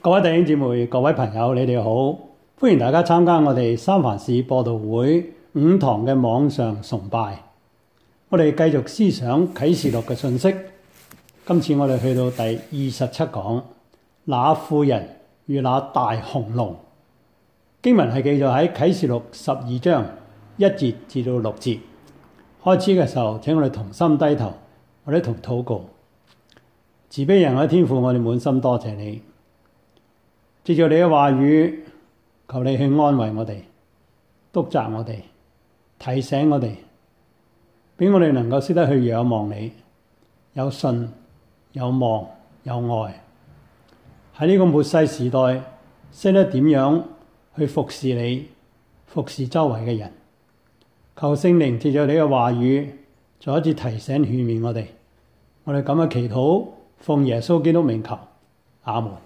各位弟兄姊妹、各位朋友，你哋好，歡迎大家參加我哋三藩市播道會5堂嘅網上崇拜。我哋繼續思想啟示錄嘅信息。今次我哋去到第27講，那婦人與那大紅龍。經文係記載喺啟示錄12章1節至到6節。開始嘅時候，請我哋同心低頭，我哋同禱告。慈悲人嘅天父，我哋滿心多謝你。藉著你嘅話語，求你去安慰我哋、督責我哋、提醒我哋，俾我哋能夠識得去仰望你，有信、有望、有愛。喺呢個末世時代，識得點樣去服侍你、服侍周圍嘅人。求聖靈藉著你嘅話語，再一次提醒勸勉我哋。我哋咁樣祈禱，奉耶穌基督名求，阿門。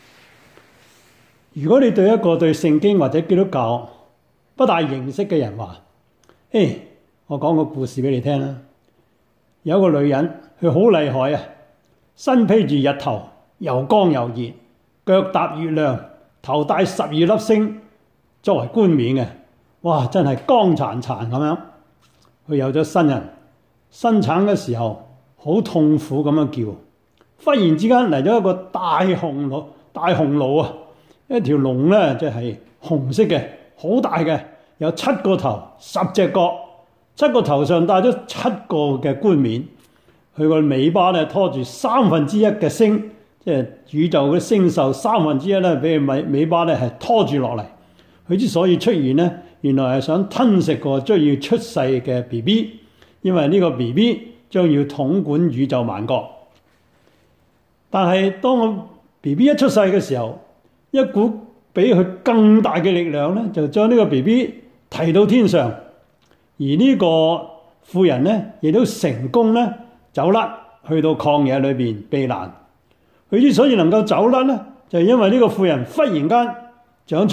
如果你對一個對聖經或者基督教不大認識嘅人話，我講個故事俾你聽啦。有一個女人，佢好厲害啊，身披住日頭，又光又熱，腳踏月亮，頭戴12粒星作為冠冕嘅。哇，真係光燦燦咁樣。佢有咗新人，生產嘅時候好痛苦咁樣叫。忽然之間嚟咗一個大紅驢啊！一條龍咧，即係紅色嘅，好大嘅，有7個頭、10隻角，7個頭上戴咗7個嘅冠冕。佢個尾巴咧拖住1/3嘅星，即係宇宙嘅星宿1/3咧，俾佢尾巴咧係拖住落嚟。佢之所以出現咧，原來係想吞食個將要出世嘅 BB， 因為呢個 BB 將要統管宇宙萬國。但係當個 BB 一出世嘅時候，一股比佢更大嘅力量咧，就將呢個 BB 提到天上，而呢個婦人咧，亦都成功咧走甩，去到曠野裏邊避難。佢之所以能夠走甩咧，就係因為呢個婦人忽然間長出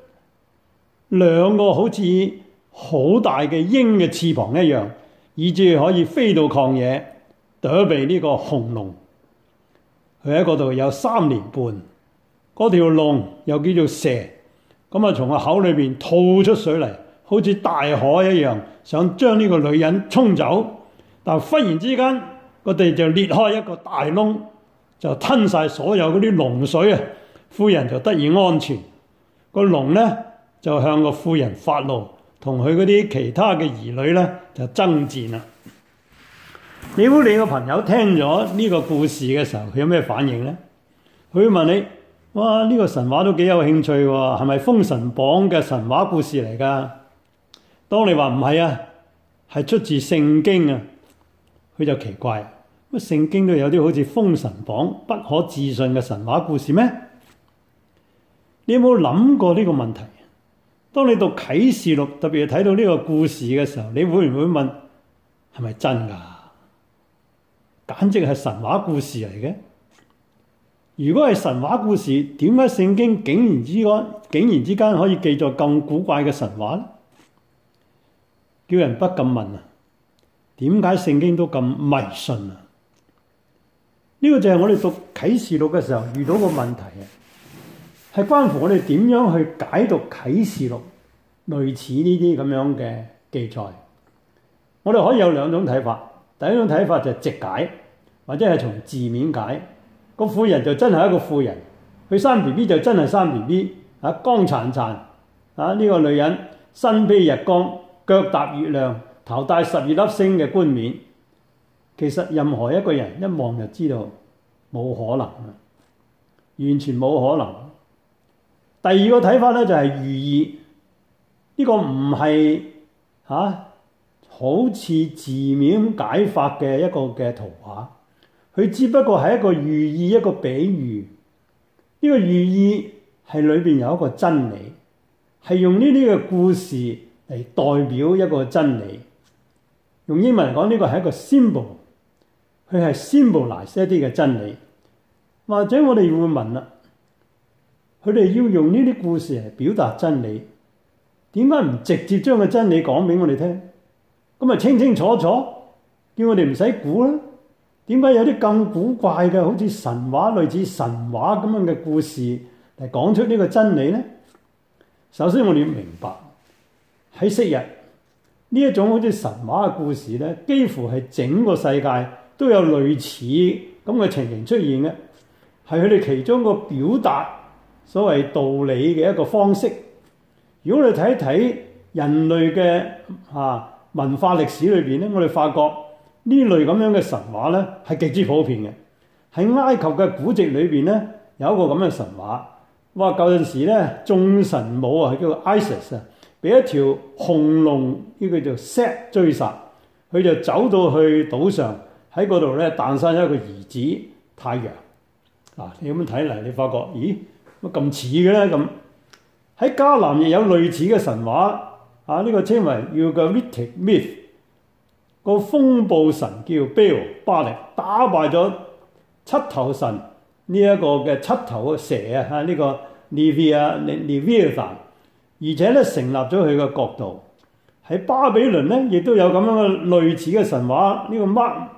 2個好似好大嘅鷹嘅翅膀一樣，以致可以飛到曠野躲避呢個紅龍。佢喺嗰度有3年半。嗰條龍又叫做蛇，咁啊從個口裏邊吐出水嚟，好似大海一樣，想將呢個女人沖走。但忽然之間，個地就裂開一個大窿，就吞晒所有嗰啲龍水啊！婦人就得以安全。個龍咧就向個婦人發怒，同佢嗰啲其他嘅兒女咧就爭戰啦。如果你個朋友聽咗呢個故事嘅時候，佢有咩反應咧？佢會問你：哇！呢個神話都幾有興趣喎，係咪《封神榜》嘅神話故事嚟㗎？當你話唔係啊，係出自聖經啊，佢就奇怪，乜聖經都有啲好似《封神榜》不可置信嘅神話故事咩？你有冇諗過呢個問題？當你讀啟示錄，特別係睇到呢個故事嘅時候，你會唔會問係咪真㗎？簡直係神話故事嚟嘅。如果係神話故事，點解聖經竟然之間可以記載咁古怪嘅神話呢？叫人不禁問啊，點解聖經都咁迷信啊？呢個就係我哋讀啟示錄嘅時候遇到個問題啊，係關乎我哋點樣去解讀啟示錄類似呢啲咁樣嘅記載。我哋可以有2種睇法，第一種睇法就係直解，或者係從字面解。個婦人就真係一個婦人，佢生 BB 就真係生 BB， 光燦燦。呢個女人身披日光，腳踏月亮，頭戴12粒星嘅冠冕。其實任何一個人一望就知道冇可能，完全冇可能。第二個睇法咧就係寓意，呢個唔係好似字面解法嘅一個嘅圖畫。佢只不過係一個寓意，一個比喻。呢個寓意係裏邊有一個真理，係用呢啲嘅故事嚟代表一個真理。用英文嚟講，呢個係一個 symbol， 佢係 symbolize 一啲嘅真理。或者我哋會問啦，佢哋要用呢啲故事嚟表達真理，點解唔直接將個真理講俾我哋聽？咁咪清清楚楚，叫我哋唔使估啦。點解有啲咁古怪嘅，好似神話類似神話咁樣嘅故事嚟講出呢個真理呢？首先我哋要明白喺昔日呢一種好似神話嘅故事呢，幾乎係整個世界都有類似咁嘅情形出現嘅，係佢哋其中一個表達所謂道理嘅一個方式。如果你睇一睇人類嘅文化歷史裏邊咧，我哋發覺呢類咁樣嘅神話咧係極之普遍嘅。喺埃及嘅古籍裏邊咧，有一個咁嘅神話，話舊陣時咧眾神母啊，叫做 Isis 啊，俾一條紅龍呢個叫做 Set 追殺，佢就走到去島上，喺嗰度咧誕生一個兒子太陽。你咁樣睇嚟，你發覺咦乜咁似嘅咧？咁喺迦南亦有類似嘅神話。呢個稱為 Ugaritic Myth， 個風暴神叫 Baal 巴力，打敗咗七頭神呢一個嘅七頭嘅蛇啊！呢個 Leviathan， 而且咧成立咗佢嘅國度。喺巴比倫咧，亦都有咁樣嘅類似嘅神話。呢個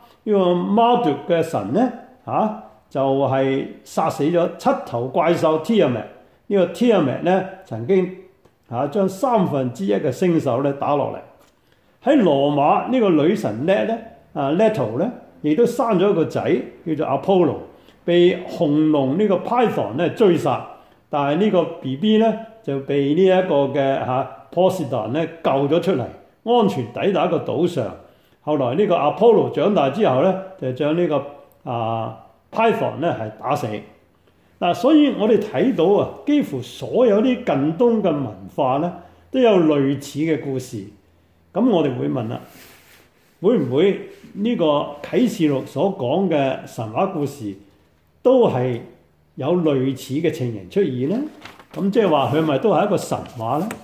Marduk 嘅神咧就係殺死咗七頭怪獸 Tiamat。呢個 Tiamat 咧曾經將1/3嘅星宿咧打落嚟。喺羅馬呢個女神Leto咧，亦都生咗一個仔叫做 Apollo， 被紅龍呢個 Python 咧追殺，但係呢個 BB 咧就被呢一個嘅Poseidon 咧救咗出嚟，安全抵達一個島上。後來呢個 Apollo 長大之後咧，就將呢個Python 咧係打死。所以我哋睇到幾乎所有啲近東嘅文化咧，都有類似嘅故事。咁我哋會問啦，會唔會呢個啟示錄所講嘅神話故事都係有類似嘅情形出現呢？咁即係話佢咪都係一個神話呢？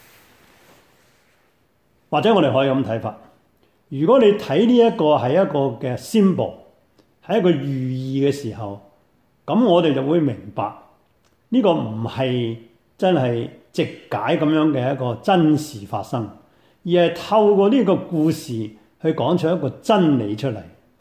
或者我哋可以咁睇法，如果你睇呢一個係一個嘅 symbol， 係一個寓意嘅時候，咁我哋就會明白呢個唔係真係直解咁樣嘅一個真實發生，而係透過呢個故事去講出一個真理出嚟。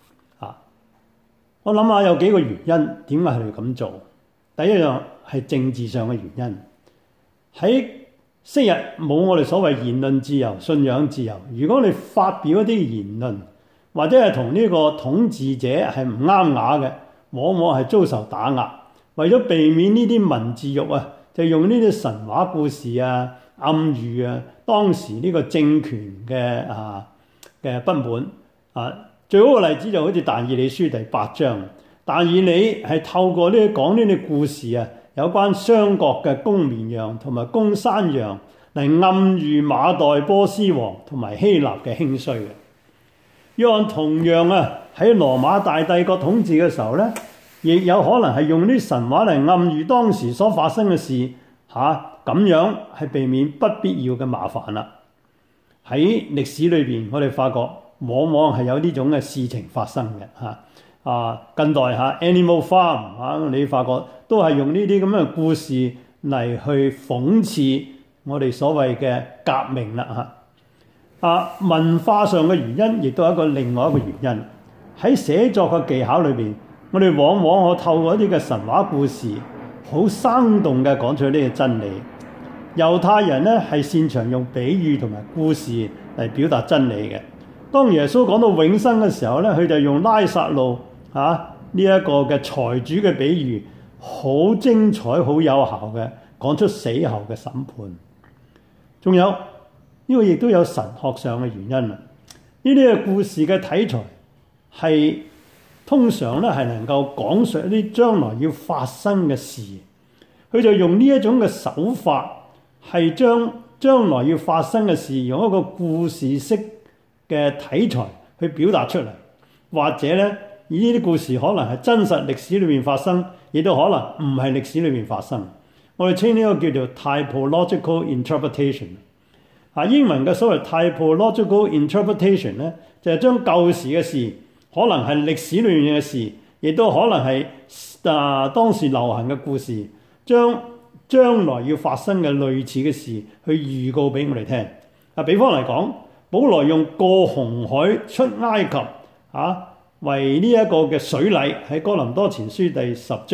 我諗下有幾個原因點解佢哋咁做。第一樣係政治上嘅原因。喺昔日冇我哋所謂言論自由、信仰自由。如果你發表一啲言論，或者係同呢個統治者係唔啱牙嘅，往往係遭受打壓。為咗避免呢啲文字獄就用呢啲神話故事暗喻當時呢個政權嘅不滿。最好嘅例子就好似但以理書第8章，但以理係透過講呢啲故事有關雙國嘅公綿羊同埋公山羊嚟暗喻馬代波斯王同埋希臘嘅興衰嘅。約翰同樣喺羅馬大帝國統治嘅時候咧，亦有可能係用啲神話嚟暗喻當時所發生嘅事，咁樣係避免不必要嘅麻煩啦。喺歷史裏邊，我哋發覺往往係有呢種嘅事情發生嘅。近代Animal Farm 你發覺都係用呢啲咁嘅故事嚟去諷刺我哋所謂嘅革命啦。文化上嘅原因亦都係另外一個原因。喺寫作嘅技巧裏邊，我哋往往可透過一啲嘅神話故事，好生動嘅講出呢個真理。猶太人咧係擅長用比喻同埋故事嚟表達真理嘅。當耶穌講到永生嘅時候咧，佢就用拉撒路呢一個嘅財主嘅比喻，好精彩、好有效嘅講出死後嘅審判。仲有呢個亦都有神學上嘅原因啦。呢啲嘅故事嘅題材係通常咧係能夠講述一啲將來要發生嘅事，佢就用呢一種嘅手法，係將來要發生嘅事用一個故事式嘅題材去表達出嚟，或者咧以呢啲故事可能係真實歷史裏面發生，亦都可能唔係歷史裏面發生。我哋稱呢個叫做 typological interpretation。英文嘅所謂 typological interpretation 咧，就係將舊時嘅事，可能係歷史裏面嘅事，亦都可能係當時流行嘅故事，將來要發生嘅類似嘅事去預告俾我哋聽。比方嚟講，保羅用過紅海出埃及為呢一個嘅水禮，喺哥林多前書第10章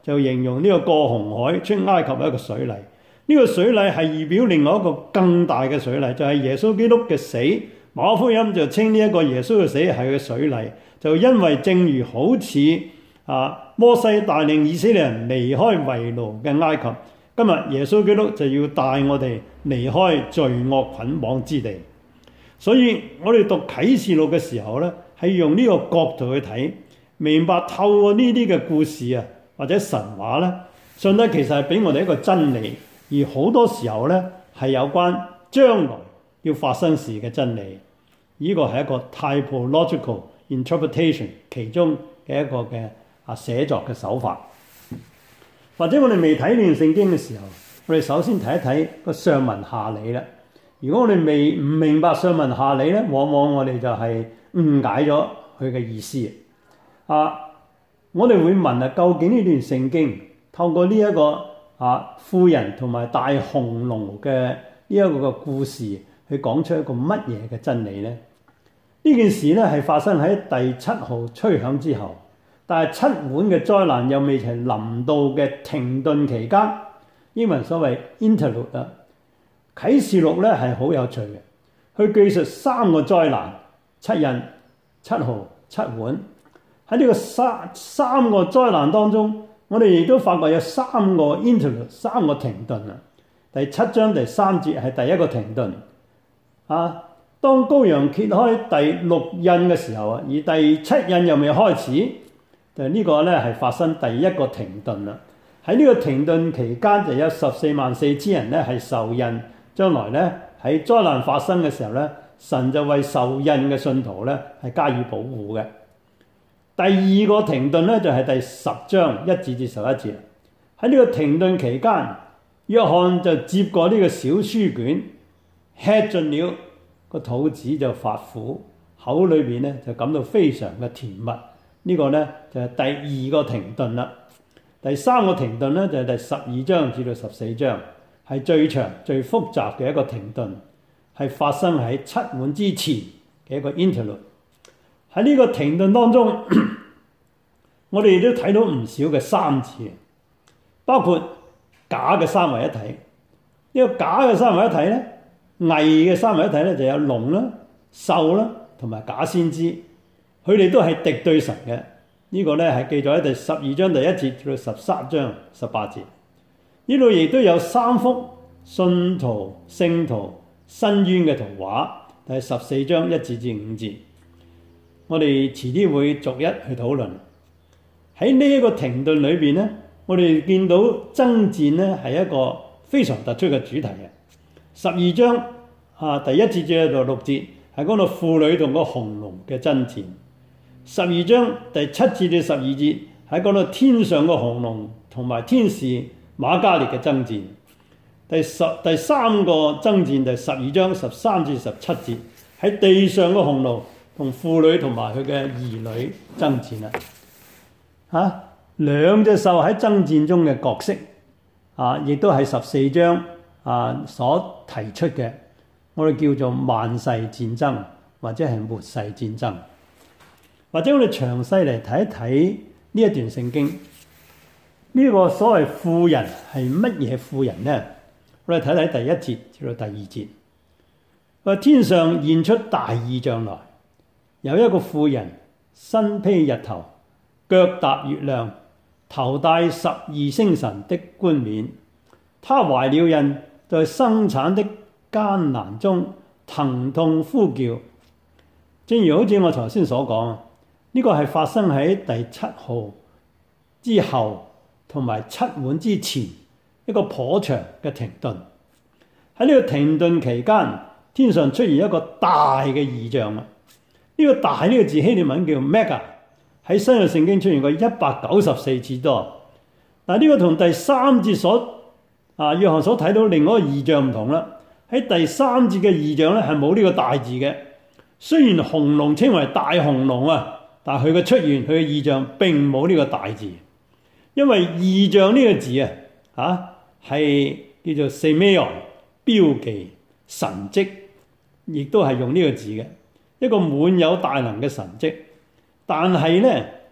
就形容呢個過紅海出埃及一個水禮。呢個水禮係預表另外一個更大嘅水禮，就係耶穌基督嘅死。馬可福音就稱呢一個耶穌嘅死係佢嘅水禮，就因為正如好似摩西帶領以色列人離開為奴嘅埃及，今日耶穌基督就要帶我哋離開罪惡捆綁之地。所以我哋讀啟示錄嘅時候咧，係用呢個角度去睇，明白透過呢啲嘅故事啊，或者神話咧，上帝其實係俾我哋一個真理，而好多時候咧係有關將來要發生事嘅真理。呢個係一個 typological interpretation 其中嘅一個嘅寫作嘅手法。或者我哋未睇呢段聖經嘅時候，我哋首先睇一睇個上文下理啦。如果我哋唔明白上文下理咧，往往我哋就係誤解咗佢嘅意思。我哋會問究竟呢段聖經透過呢一個婦人同埋大紅龍嘅呢一個嘅故事，去講出一個乜嘢嘅真理呢？呢件事咧係發生喺第7號吹響之後，但係7碗嘅災難又未曾臨到嘅停頓期間，英文所謂 interlude 啊。啟示錄咧係好有趣嘅，佢記述3個災難：7印、7號、7碗。喺呢個三個災難當中，我哋亦都發覺有3個 interlude， 3個停頓啊。第7章第3節係第一個停頓。當羔羊揭開第6印嘅時候而第7印又未開始，就呢個咧係發生第一個停頓啦。喺呢個停頓期間，就有144000人咧係受印。將來咧喺災難發生嘅時候咧，神就為受印嘅信徒咧係加以保護嘅。第二個停頓咧就係第10章1至11節。喺呢個停頓期間，約翰就接過呢個小書卷，吃盡了，個肚子就發苦，口裏邊咧就感到非常嘅甜蜜。呢個咧就係第二個停頓啦。第3個停頓咧就係第12章至到14章。係最長最複雜嘅一個停頓，係發生喺7碗之前嘅一個 interlude。喺呢個停頓當中，我哋亦都睇到唔少嘅3字，包括假嘅三位一體。呢個假嘅三位一體咧，偽嘅三位一體咧就有龍啦、獸啦同埋假先知，佢哋都係敵對神嘅。呢個咧係記載喺第12章第1節至到13章18節。呢度亦都有3幅信徒、聖徒申冤嘅圖畫，第14章1至5節。我哋遲啲會逐一去討論。喺呢一個停頓裏邊咧，我哋見到爭戰咧係一個非常突出嘅主題嘅。12章第1節至到6節係講到婦女同個紅龍嘅爭戰。12章第7節至12節係講到天上個紅龍同埋天使馬加列嘅爭戰。第3個爭戰，第12章13至17節喺地上個紅龍同婦女同埋佢嘅兒女爭戰啦。兩隻獸喺爭戰中嘅角色亦都係14章所提出嘅，我哋叫做萬世戰爭或者係末世戰爭。或者我哋詳細嚟睇一睇呢一段聖經。呢個所謂婦人係乜嘢婦人呢？我哋睇睇第1節至到第2節。話天上現出大異象來，有一個婦人身披日頭，腳踏月亮，頭戴12星辰的冠冕。她懷了孕，在生產的艱難中疼痛呼叫。正如好似我頭先所講，呢個係發生喺第7號之後，同埋7碗之前一個頗長嘅停頓。喺呢個停頓期間，天上出現一個大嘅異象啊！呢個大呢個字希臘文叫 mega， 喺新約聖經出現過194次多。嗱，呢個同第3節約翰所睇到另外一個異象唔同啦。喺第3節嘅異象咧係冇呢個大字嘅。雖然紅龍稱為大紅龍但係佢嘅出現，佢嘅異象並冇呢個大字。因為異象呢個字係叫做 semeion， 標記神蹟，亦都係用呢個字嘅一個滿有大能嘅神蹟。但係咧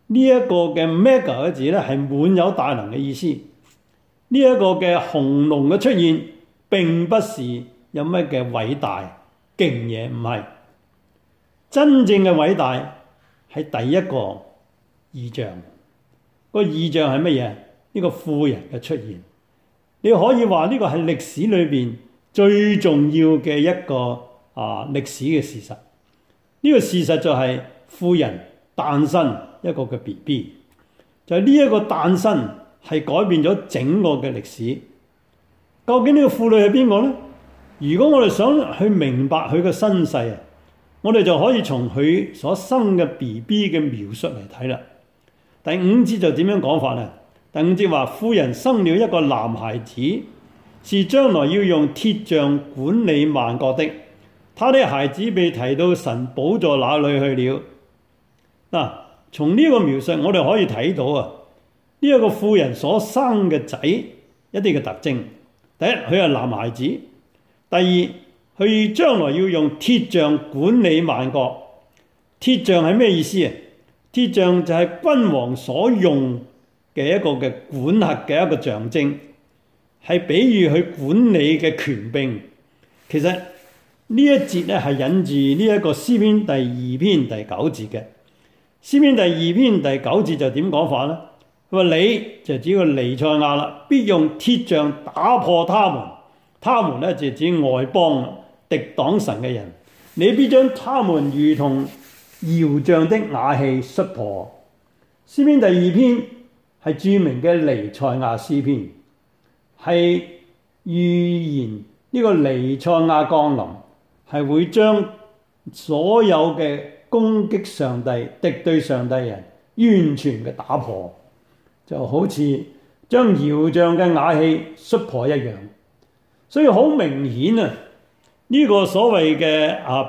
呢一個嘅 mega 嘅字咧係滿有大能嘅意思。呢一個嘅紅龍嘅出現並不是有咩嘅偉大勁嘢，唔係。真正嘅偉大係第一個異象。個異象係乜嘢？呢個婦人嘅出現，你可以話呢個係歷史裏邊最重要嘅一個歷史嘅事實。呢個事實就係婦人誕生一個嘅 BB， 就係呢一個誕生係改變咗整個嘅歷史。究竟呢個婦女係邊個呢？如果我哋想去明白佢嘅身世啊，我哋就可以從佢所生嘅 BB 嘅描述嚟睇啦。第5節就點樣講法呢？第5節話：婦人生了一個男孩子，是將來要用鐵杖管理萬國的。他的孩子被提到神寶座那裏去了。嗱，從呢個描述我哋可以睇到啊，呢一個婦人所生嘅仔一啲嘅特徵。第一，佢係男孩子；第二，佢將來要用鐵杖管理萬國。鐵杖係咩意思啊？鐵杖就係君王所用嘅一個嘅管轄嘅一個象徵，係比喻佢管理嘅權柄。其實呢一節咧係引自呢一個詩篇第2篇第9節嘅。詩篇第2篇第9節就點講法呢？佢話你就指個彌賽亞啦，必用鐵杖打破他們。他們咧就指外邦敵擋神嘅人。你必將他們如同窯匠的瓦器摔破。詩篇第2篇係著名嘅彌賽亞詩篇，係預言呢個彌賽亞降臨，係會將所有嘅攻擊上帝、敵對上帝人完全嘅打破，就好似將窯匠嘅瓦器摔破一樣。所以好明顯啊，呢個所謂嘅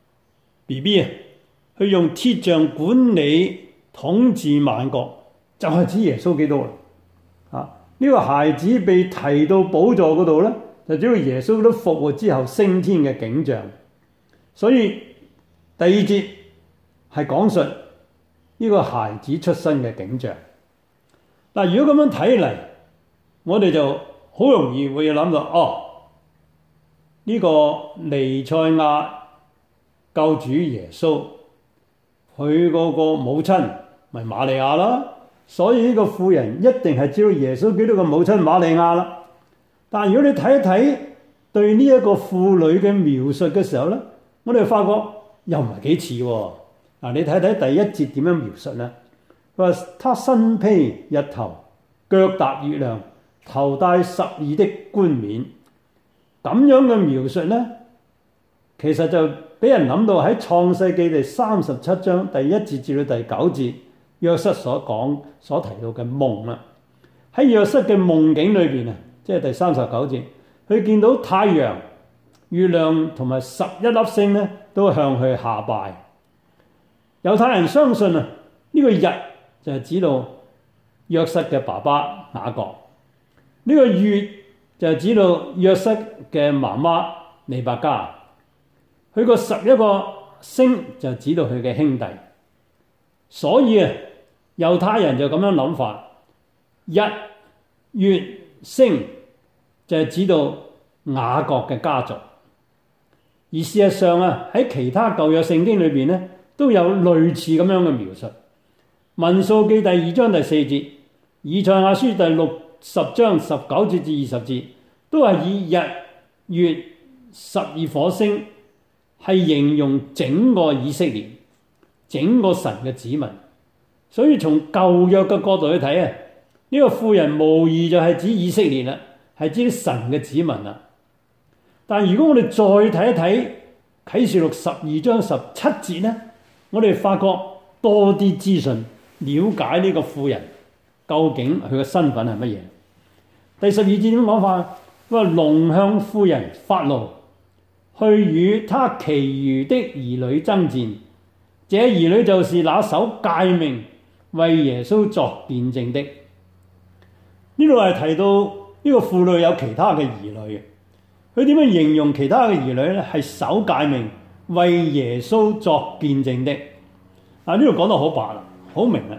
BB 啊，佢用鐵杖管理統治萬國，就係指耶穌基督啦。呢個孩子被提到寶座嗰度咧，就指到耶穌都復活之後升天嘅景象。所以第2節係講述呢個孩子出生嘅景象。嗱，如果咁樣睇嚟，我哋就好容易會諗到，呢個彌賽亞救主耶穌，佢嗰個母親咪瑪利亞啦，所以呢個婦人一定係知道耶穌基督嘅母親瑪利亞啦。但係如果你睇一睇對呢一個婦女嘅描述嘅時候咧，我哋發覺又唔係幾似喎。你睇睇第1節點樣描述呢？佢話他身披日頭，腳踏月亮，頭戴12的冠冕。咁樣嘅描述呢，其實就俾人諗到喺創世記第37章第1節至到第9節約瑟所提到嘅夢啦。喺約瑟嘅夢境裏邊啊，即係第39節，佢見到太陽、月亮同埋11粒星咧，都向佢下拜。猶太人相信啊，呢個日就係指到約瑟嘅爸爸雅各，呢個月就係指到約瑟嘅媽媽利百加，佢個11個星就指到佢嘅兄弟。所以啊，猶太人就咁樣諗法，日、月、星就係指到雅各嘅家族。而事實上啊，喺其他舊約聖經裏邊咧，都有類似咁樣嘅描述。民數記第2章第4節，以賽亞書第60章19節至20節，都係以日、月、12火星係形容整個以色列、整個神嘅子民。所以從舊約嘅角度去睇啊，呢個婦人無疑就係指以色列啦，係指神嘅子民啦。但如果我哋再睇一睇啟示錄12章17節呢，我哋發覺多啲資訊，了解呢個婦人究竟佢嘅身份係乜嘢。第12節點講法？佢話龍向婦人發怒，去與他其餘的兒女爭戰。這兒女就是那守誡命為耶穌作見證的。呢度係提到呢個婦女有其他嘅兒女。佢點樣形容其他嘅兒女呢？係守誡命為耶穌作見證的。呢度講得好白啦，好明啦。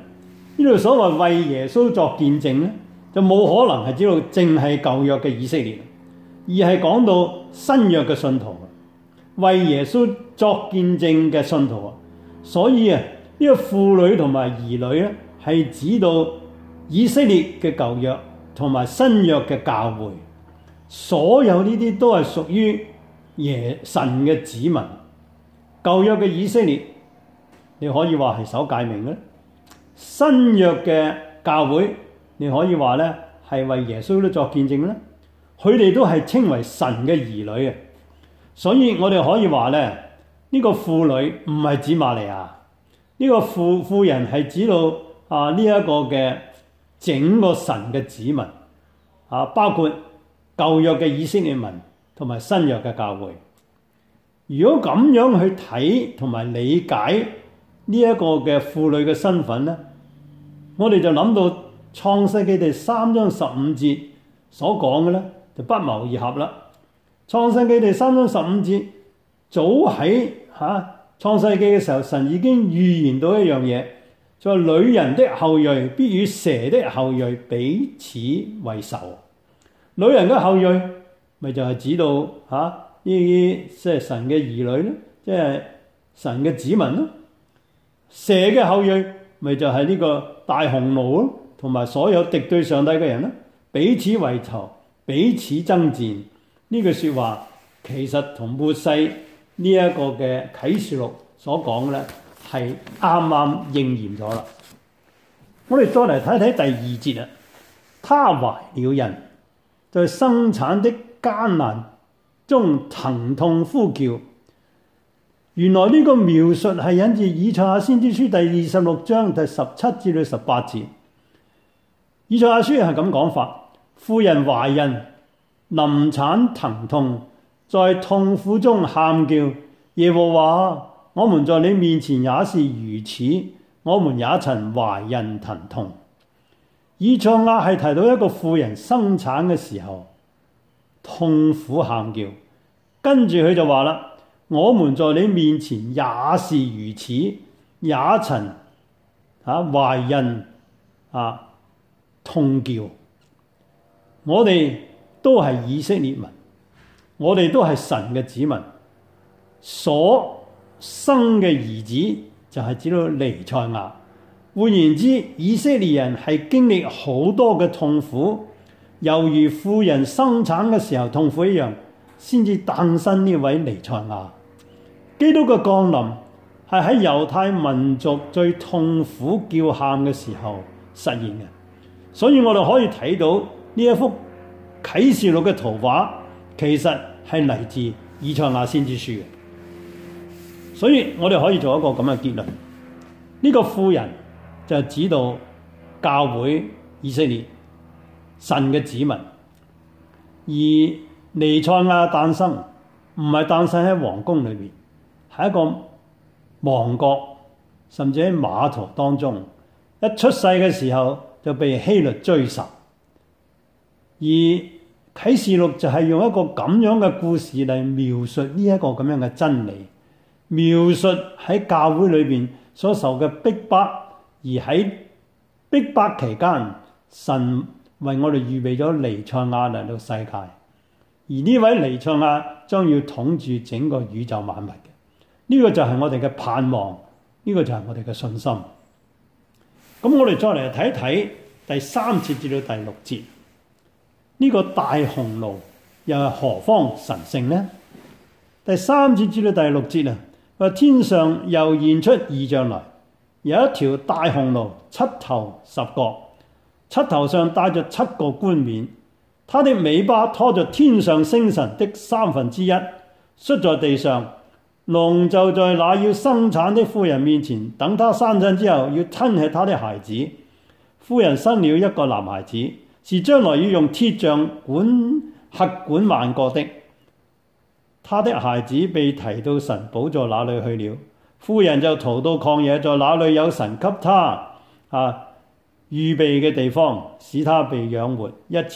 呢度所謂為耶穌作見證咧，就冇可能係指到淨係舊約嘅以色列，而係講到新約嘅信徒，為耶穌作見證嘅信徒。所以啊，呢個婦女同埋兒女咧，係指到以色列嘅舊約同埋新約嘅教會，所有呢啲都係屬於神嘅子民。舊約嘅以色列，你可以話係守誡命嘅；新約嘅教會，你可以話咧係為耶穌都作見證咧。佢哋都係稱為神嘅兒女嘅，所以我哋可以話咧，呢個婦女唔係指瑪利亞，呢個婦人係指到呢一個嘅整個神嘅子民包括舊約嘅以色列民同埋新約嘅教會。如果咁樣去睇同埋理解呢一個嘅婦女嘅身份咧，我哋就諗到創世記第3章15節所講嘅咧，就不謀而合啦。創世記第3章15節，早喺創世記嘅時候，神已經預言到一樣嘢，就話女人的後裔必與蛇的後裔彼此為仇。女人嘅後裔咪就係指到呢啲即係神嘅兒女咯，即係神嘅子民咯。蛇嘅後裔咪就係呢個大雄奴咯，同埋所有敵對上帝嘅人咯，彼此為仇，彼此爭戰。呢句說話其實同末世呢一個嘅啟示錄所講嘅咧係啱啱應驗咗啦。我哋再嚟睇睇第2節啊，她懷了孕，在生產的艱難中疼痛呼叫。原來呢個描述係引自以賽亞先知書第26章第17至到18節。以賽亞書係咁講法：婦人懷孕，臨產疼痛，在痛苦中喊叫，耶和華，我們在你面前也是如此，我們也曾懷孕疼痛。以賽亞係提到一個婦人生產嘅時候痛苦喊叫，跟住佢就話啦，我們在你面前也是如此，也曾懷孕痛叫。我哋都係以色列民，我哋都係神嘅子民，所生嘅兒子就係指到彌賽亞。換言之，以色列人係經歷好多嘅痛苦，猶如婦人生產嘅時候痛苦一樣，先至誕生呢位彌賽亞。基督嘅降臨係喺猶太民族最痛苦叫喊嘅時候實現嘅，所以我哋可以睇到呢一幅啟示錄嘅圖畫，其實係嚟自以賽亞先知書嘅。所以我哋可以做一個咁嘅結論：呢個婦人就指到教會以色列神嘅子民，而彌賽亞誕生唔係誕生喺皇宮裏面，係一個亡國，甚至喺馬槽當中。一出世嘅時候就被希律追殺。而啟示錄就係用一個咁樣嘅故事嚟描述呢一個咁樣嘅真理，描述喺教會裏面所受嘅逼迫，而喺逼迫期間，神為我哋預備咗彌賽亞嚟到世界，而呢位彌賽亞將要統治整個宇宙萬物嘅。呢個就係我哋嘅盼望，呢個就係我哋嘅信心。咁我哋再嚟睇一睇第3節至到第6節，呢個大紅驢又係何方神聖呢？第3節至到第6節啊，話天上又現出異象來，有一條大紅驢，7頭10角，7頭上帶着7個冠冕，它的尾巴拖着天上星辰的1/3，摔在地上。龍就在那要生產的婦人面前，等她生產之後，要吞吃她的孩子。婦人生了一個男孩子，是將來要用鐵杖轄管萬國的。她的孩子被提到神寶座那裏去了，婦人就逃到曠野，在那裏有神給她預備嘅地方，使她被養活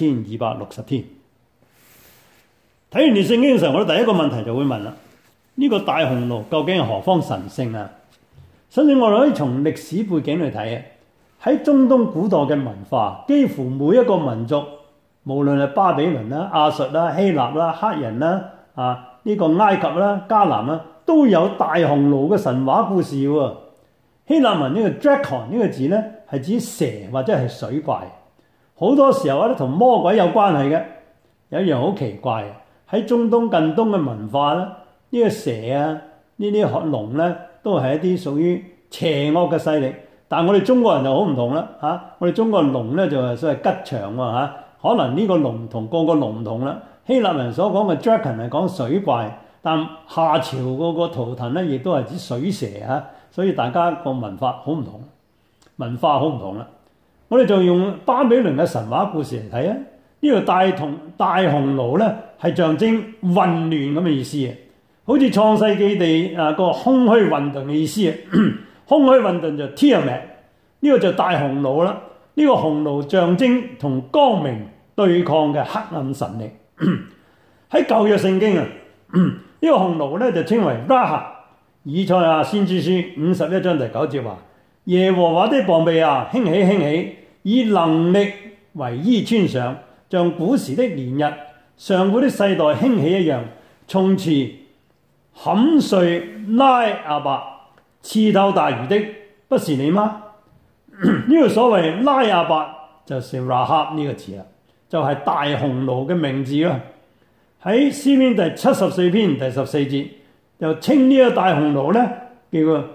1260天。睇完段聖經嘅時候，我哋第一個問題就會問啦。呢個大紅驢究竟係何方神聖啊？首先我哋可以從歷史背景嚟睇啊， 喺中東古代嘅文化，幾乎每一個民族，無論係巴比倫啦、亞述啦、希臘啦、黑人啦、呢個埃及啦、迦南啦，都有大雄驢嘅神話故事喎。希臘文呢個 dragon 呢個字咧，係指蛇或者係水怪，好多時候咧同魔鬼有關係嘅。有一樣好奇怪嘅，喺中東近東嘅文化咧，呢個蛇啊，呢啲龍咧，都係一啲屬於邪惡嘅勢力。但係我哋中國人就好唔同啦嚇，我哋中國龍咧就係所謂吉祥喎嚇。可能呢個龍同個龍唔同啦。希臘人所講嘅 dragon 係講水怪，但夏朝嗰個圖騰咧亦都係指水蛇嚇。所以大家個文化好唔同，文化好唔同啦。我哋就用巴比倫嘅神話故事嚟睇啊。呢個大雄驢咧係象徵混亂咁嘅意思嘅，好似創世記地個空虛混沌嘅意思啊。空虛混沌就 Tiamat， 呢個就大雄驢啦。呢個雄驢象徵同光明對抗嘅黑暗神力。喺舊約聖經啊，呢個雄驢咧就稱為 Raha。以賽亞先知書51章第9節話：耶和華的膀臂啊，興起興起，以能力為衣穿上，像古時的年日，上古的世代興起一樣。從前砍碎拉亞伯、刺透大魚的，不是你嗎？呢個所謂拉亞伯就是Rahab呢個字啦，就係大雄驢嘅名字啦。喺詩篇第74篇第14節。又稱呢個大雄驢咧叫做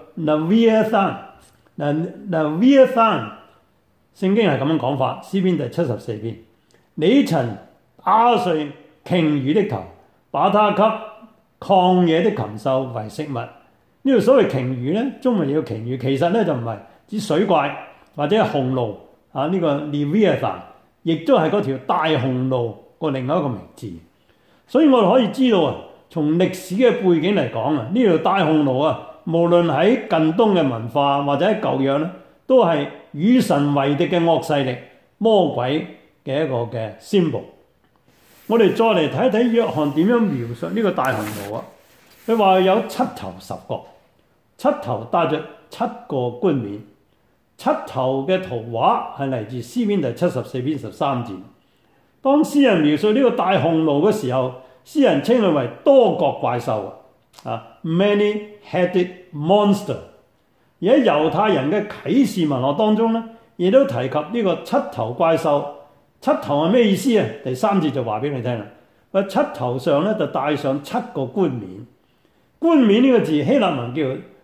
Leviathan。聖經係咁樣講法，詩篇第74篇。你曾打碎鯨魚的頭，把它給曠野的禽獸為食物。呢個所謂鯨魚咧，中文叫鯨魚，其實咧就唔係指水怪或者係雄驢呢個 Leviathan， 亦都係嗰條大雄驢個另外一個名字。所以我哋可以知道啊。從歷史嘅背景嚟講啊，呢條大雄驢啊，無論喺近東嘅文化或者喺舊約咧，都係與神為敵嘅惡勢力、魔鬼嘅一個嘅 symbol。我哋再嚟睇一睇約翰點樣描述呢個大雄驢啊。佢話有7頭10角，七頭帶着7個冠冕。七頭嘅圖畫係嚟自詩篇第74篇13節。當詩人描述呢個大雄驢嘅時候，詩人稱佢為多角怪獸，many-headed monster。而喺猶太人嘅啟示文學當中咧，亦都提及呢個7頭怪獸。7頭係咩意思啊？第3節就話俾你聽啦。話7頭上咧就帶上7個冠冕。冠冕呢個字希臘文叫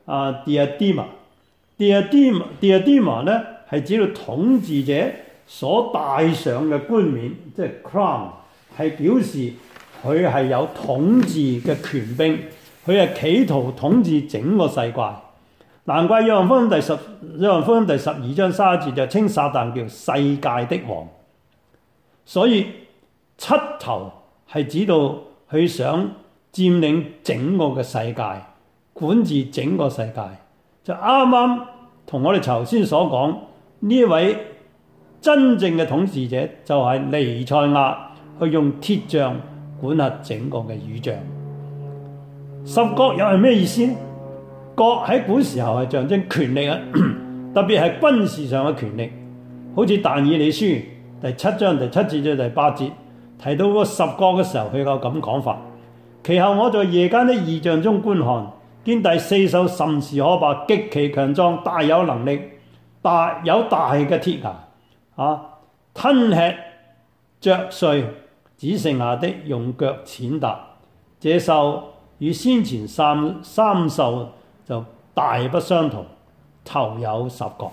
diadema。diadema 咧係指到統治者所戴上嘅冠冕，即係 crown， 係表示佢係有統治嘅權柄，佢係企圖統治整個世界。難怪約翰福音第12章31節就稱撒旦叫世界的王。所以7頭係指到佢想佔領整個嘅世界，管治整個世界，就啱啱同我哋頭先所講呢位真正嘅統治者就係彌賽亞，去用鐵杖管轄整個嘅宇宙。10角又係咩意思呢？角喺古時候係象徵權力啊，特別係軍事上嘅權力。好似但以理書第7章第7節至第8節提到個10角嘅時候，佢有咁講法。其後我在夜間的異象中觀看，見第4獸甚是可怕，極其強壯，大有能力，有大嘅鐵牙，吞吃嚼碎，只剩下的用腳踐踏。這獸與先前三獸就大不相同，頭有10角。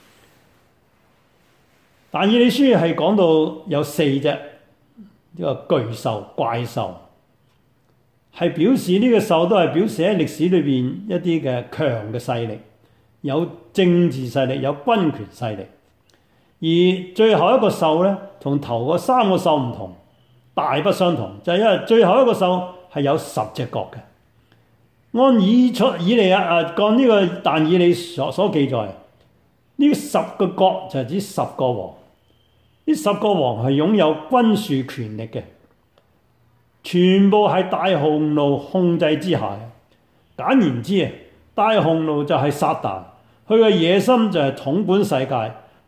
但以理書係講到有4隻呢個巨獸怪獸，係表示呢個獸都係表示喺歷史裏邊一啲嘅強嘅勢力，有政治勢力，有軍權勢力。而最後一個獸咧，同頭嗰3個獸唔同，大不相同，就係因為最後一個獸係有10隻角嘅。按呢個但以理所記載，呢10個角就係指10個王。呢10個王係擁有軍事權力嘅，全部係大雄驢控制之下嘅。簡言之啊，大雄驢就係撒旦，佢嘅野心就係統管世界，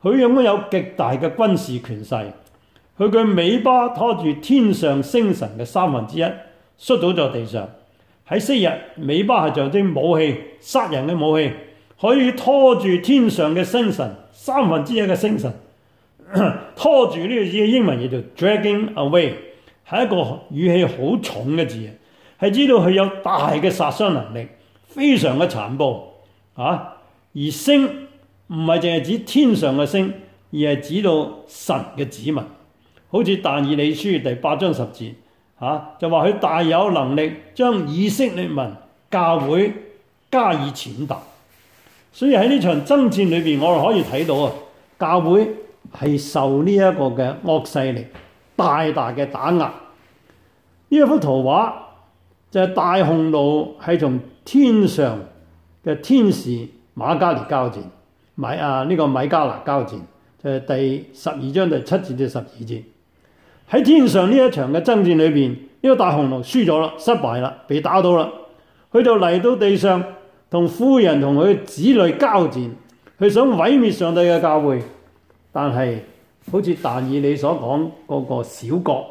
佢擁有極大嘅軍事權勢，佢嘅尾巴拖住天上星辰嘅1/3，摔倒在地上。喺昔日，尾巴係象徵武器，殺人嘅武器，可以拖住天上嘅星辰1/3嘅星辰。拖住呢個字嘅英文叫做 dragging away， 係一個語氣好重嘅字，係知道佢有大嘅殺傷能力，非常嘅殘暴啊！而星唔係淨係指天上嘅星，而係指到神嘅子民，好似但以理書第8章10節就話佢大有能力將以色列民教會加以踐踏。所以喺呢場爭戰裏邊，我哋可以睇到教會係受呢一個嘅惡勢力大大嘅打壓。呢一幅圖畫就係大紅驢係從天上嘅天使瑪加利交戰，米迦勒交戰，就係第12章第7節至12節。喺天上呢一場嘅爭戰裏邊，呢個大紅驢輸咗啦，失敗啦，被打倒啦。佢就嚟到地上，同婦人同佢子女交戰，佢想毀滅上帝嘅教會。但係好似但以理所講嗰個小國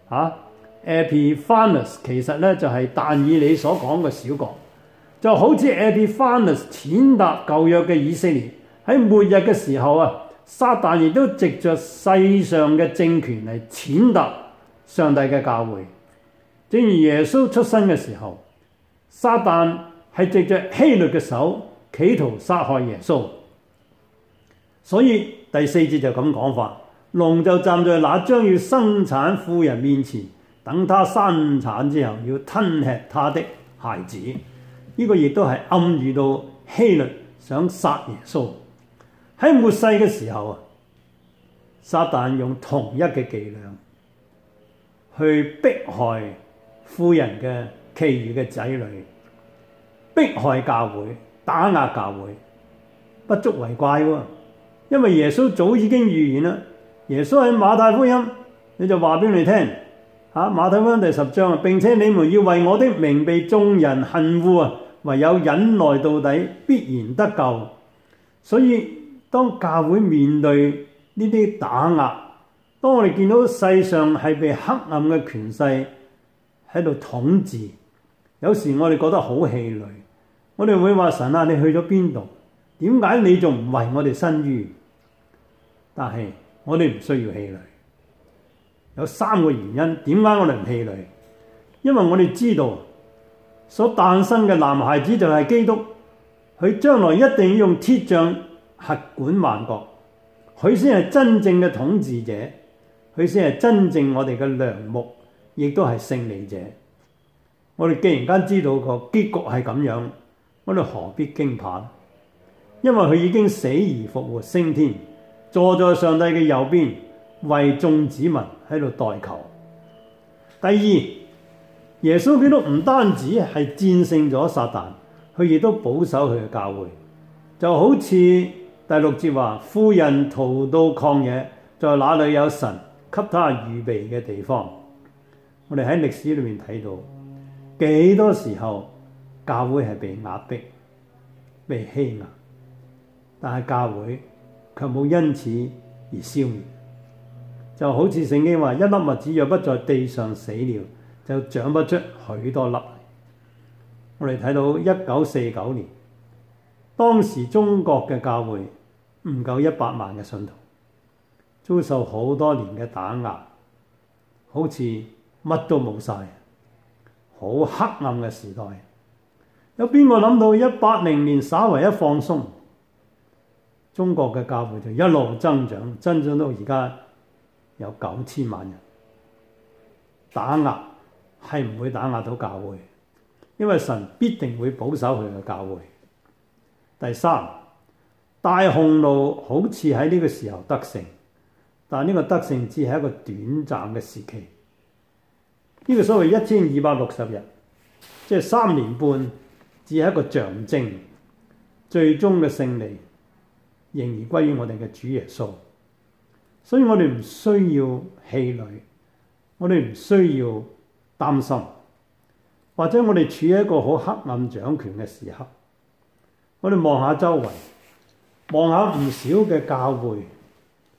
Epiphanes， 其實咧就係但以理所講嘅小國，就好似 Epiphanes 踐踏舊約嘅以色列。喺末日嘅時候撒旦亦都藉着世上嘅政權嚟踐踏上帝嘅教會。正如耶穌出生嘅時候，撒旦係藉着希律嘅手企圖殺害耶穌。所以第4節就咁講法，龍就站在那將要生產婦人面前，等他生產之後要吞吃他的孩子。呢個亦都係暗喻到希律想殺耶穌。喺末世嘅時候撒旦用同一嘅伎倆去迫害婦人嘅其餘嘅仔女，迫害教會，打壓教會，不足為怪喎。因為耶穌早已經預言啦，耶穌喺馬太福音你就話俾你聽馬太福音第10章，並且你們要為我的名被眾人恨惡唯有忍耐到底，必然得救。所以當教會面對呢啲打壓，當我哋見到世上係被黑暗嘅權勢喺度統治，有時我哋覺得好氣餒，我哋會話神你去咗邊度？點解你仲唔為我哋伸冤？但係我哋唔需要氣餒，有3個原因。點解我哋唔氣餒？因為我哋知道所誕生嘅男孩子就係基督，佢將來一定要用鐵杖轄管萬國，佢先係真正嘅統治者，佢先係真正我哋嘅良牧，亦都係勝利者。我哋既然間知道個結局係咁樣，我哋何必驚怕？因為佢已經死而復活升天，坐在上帝嘅右邊，為眾子民喺度代求。第二，耶穌基督唔單止係戰勝咗撒旦，佢亦都保守佢嘅教會。就好似第6節話，婦人逃到曠野，在那裏有神給他預備嘅地方。我哋喺歷史裏面睇到幾多時候教會係被壓迫、被欺壓，但係教會卻冇因此而消滅。就好似聖經話，一粒麥子若不在地上死了，就長不出許多粒。我哋睇到1949年，當時中國嘅教會唔夠100萬嘅信徒，遭受好多年嘅打壓，好似乜都冇晒，好黑暗嘅時代。有邊個諗到180年稍為一放鬆，中國嘅教會就一路增長，增長到而家有9000萬人。打壓係唔會打壓到教會，因為神必定會保守佢嘅教會。第三，大紅驢好似喺呢個時候得勝，但呢個得勝只係一個短暫嘅時期。呢個所謂1260日，即係3年半，只係一個象徵，最終嘅勝利仍然歸於我哋嘅主耶穌。所以我哋唔需要氣餒，我哋唔需要擔心，或者我哋處於一個好黑暗掌權嘅時刻。我哋望下周圍，望下唔少嘅教會，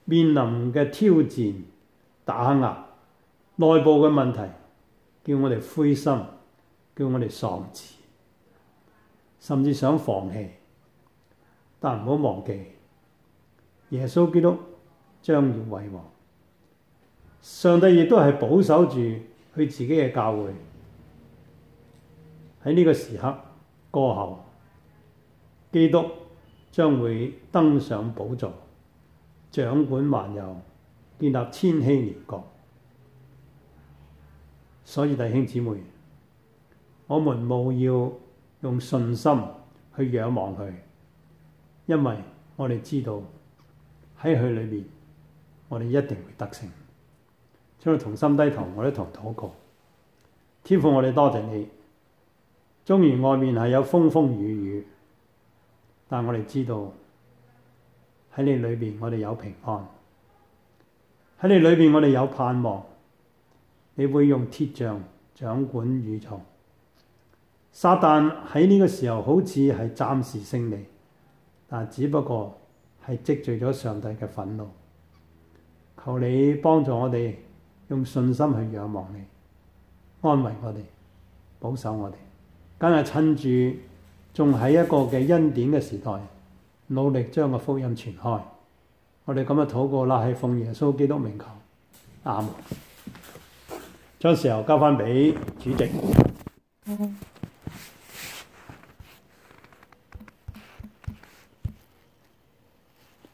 面臨嘅挑戰、打壓、內部嘅問題，叫我哋灰心，叫我哋喪志，甚至想放棄。但唔好忘記，耶穌基督將要為王，上帝亦都係保守住佢自己嘅教會。喺呢個時刻過後，基督將會登上寶座，掌管萬有，建立千禧年國。所以弟兄姊妹，我們務要用信心去仰望佢，因為我哋知道喺佢裏面，我哋一定會得勝。請我同心低頭，我哋同禱告。天父，我哋多謝你。縱然外面係有風風雨雨，但我哋知道喺你裏邊我哋有平安，喺你裏邊我哋有盼望。你會用鐵杖掌管宇宙。撒旦喺呢個時候好似係暫時勝利，但只不過係積聚咗上帝嘅憤怒。求你幫助我哋用信心去仰望你，安慰我哋，保守我哋。梗係趁住仲喺一個嘅恩典嘅時代，努力將個福音傳開。我哋咁嘅禱告啦，係奉耶穌基督名求，阿門。將時候交翻俾主席。